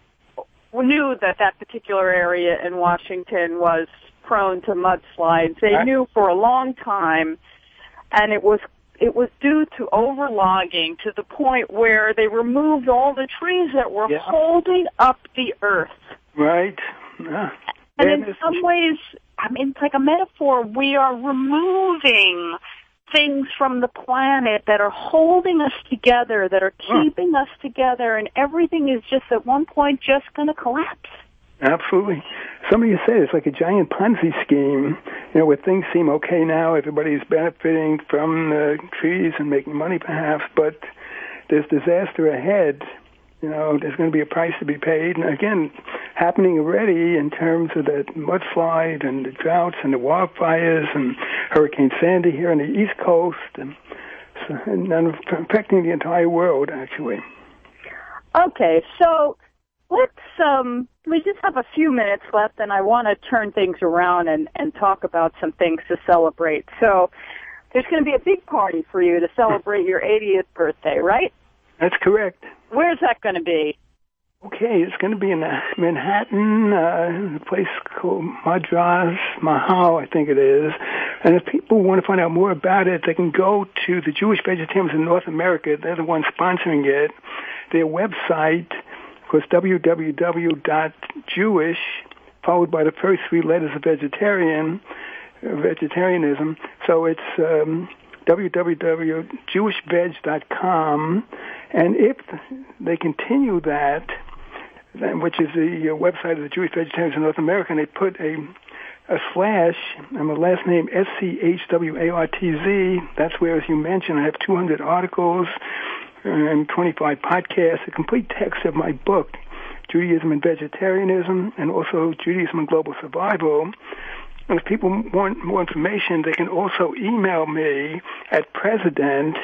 knew that that particular area in Washington was prone to mudslides. They right. knew for a long time, and it was it was due to overlogging to the point where they removed all the trees that were yeah. holding up the earth. Right. Yeah. And in is- some ways, I mean, it's like a metaphor. We are removing things from the planet that are holding us together, that are keeping huh. us together, and everything is just at one point just going to collapse. Absolutely. Somebody said it's like a giant Ponzi scheme, you know, where things seem okay now, everybody's benefiting from the trees and making money perhaps, but there's disaster ahead. You know, there's going to be a price to be paid, and again, happening already in terms of the mudslide and the droughts and the wildfires and Hurricane Sandy here on the East Coast, and, and affecting the entire world, actually. Okay, so let's, um, we just have a few minutes left, and I want to turn things around and, and talk about some things to celebrate. So there's going to be a big party for you to celebrate your eightieth birthday, right? That's correct. Where's that going to be? Okay, it's going to be in Manhattan, uh, a place called Madras Mahal, I think it is. And if people want to find out more about it, they can go to the Jewish Vegetarians in North America. They're the ones sponsoring it. Their website was w w w dot jewish, followed by the first three letters of vegetarian, uh, vegetarianism. So it's um, w w w dot jewish veg dot com. And if they continue that, which is the website of the Jewish Vegetarians in North America, and they put a a slash, and my last name, S C H W A R T Z, that's where, as you mentioned, I have two hundred articles and twenty-five podcasts, a complete text of my book, Judaism and Vegetarianism, and also Judaism and Global Survival. And if people want more information, they can also email me at president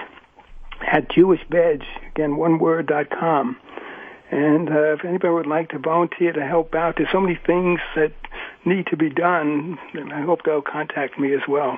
at jewishveg, again, one word, dot com. And uh, if anybody would like to volunteer to help out, there's so many things that need to be done, and I hope they'll contact me as well.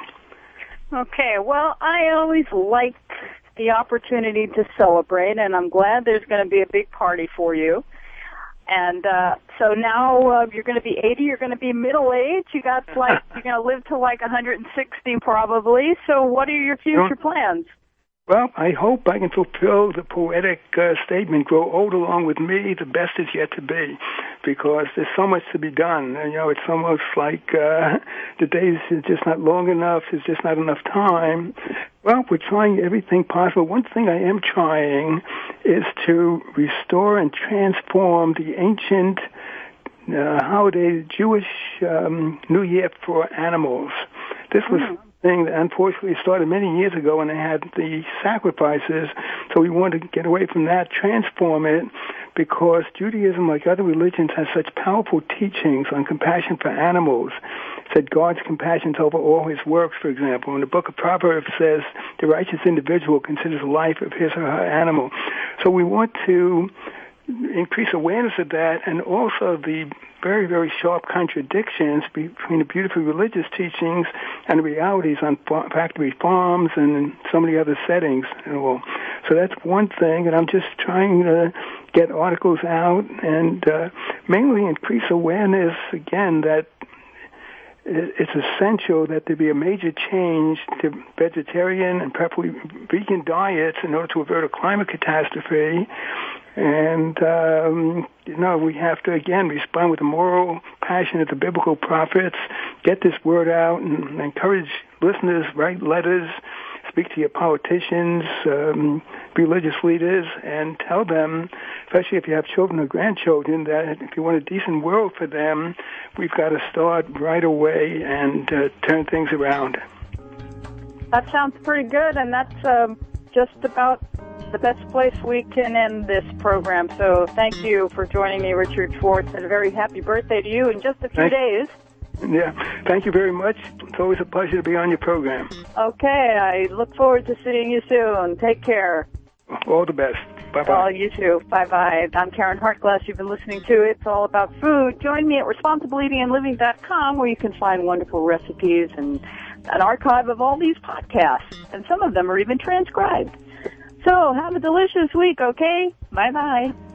Okay, well, I always like the opportunity to celebrate, and I'm glad there's going to be a big party for you. And uh, so now uh, you're going to be eighty, you're going to be middle-aged, you got like, you're going to live to like one hundred sixty probably, so what are your future plans? Well, I hope I can fulfill the poetic uh, statement, grow old along with me, the best is yet to be, because there's so much to be done. And, you know, it's almost like uh, the days are just not long enough, there's just not enough time. Well, we're trying everything possible. One thing I am trying is to restore and transform the ancient uh, holiday Jewish um, New Year for animals. This was mm. thing that unfortunately started many years ago when they had the sacrifices, so we wanted to get away from that, transform it, because Judaism, like other religions, has such powerful teachings on compassion for animals. It said God's compassion over all his works, for example. And the book of Proverbs says the righteous individual considers the life of his or her animal. So we want to increase awareness of that, and also the very, very sharp contradictions between the beautiful religious teachings and the realities on factory farms and so many other settings. So that's one thing, and I'm just trying to get articles out and uh, mainly increase awareness, again, that it's essential that there be a major change to vegetarian and preferably vegan diets in order to avert a climate catastrophe. And, um, you know, we have to, again, respond with the moral passion of the biblical prophets, get this word out, and encourage listeners, write letters, speak to your politicians, um, religious leaders, and tell them, especially if you have children or grandchildren, that if you want a decent world for them, we've got to start right away and uh, turn things around. That sounds pretty good, and that's um, just about the best place we can end this program. So thank you for joining me, Richard Schwartz, and a very happy birthday to you in just a few Thank- days. Yeah, thank you very much. It's always a pleasure to be on your program. Okay, I look forward to seeing you soon. Take care. All the best. Bye-bye. Oh, you too. Bye-bye. I'm Karen Hartglass. You've been listening to It's All About Food. Join me at responsible eating and living dot com, where you can find wonderful recipes and an archive of all these podcasts. And some of them are even transcribed. So have a delicious week, okay? Bye-bye.